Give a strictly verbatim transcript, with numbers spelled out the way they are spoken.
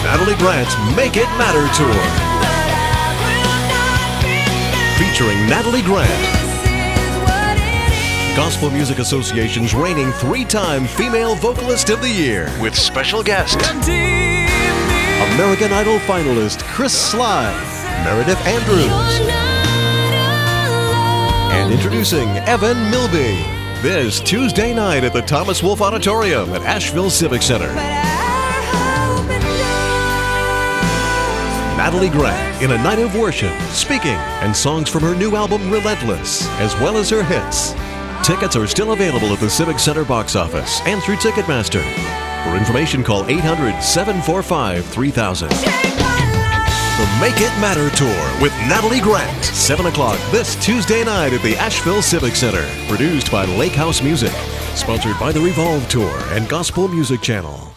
Natalie Grant's Make It Matter Tour. Featuring Natalie Grant, Gospel Music Association's reigning three-time Female Vocalist of the Year, with special guest, American Idol finalist Chris Sly, Meredith Andrews, and introducing Evan Milby. This Tuesday night at the Thomas Wolfe Auditorium at Asheville Civic Center. Natalie Grant in a night of worship, speaking, and songs from her new album Relentless, as well as her hits. Tickets are still available at the Civic Center box office and through Ticketmaster. For information, call eight hundred, seven four five, three thousand. The Make It Matter Tour with Natalie Grant. seven o'clock this Tuesday night at the Asheville Civic Center. Produced by Lake House Music. Sponsored by the Revolve Tour and Gospel Music Channel.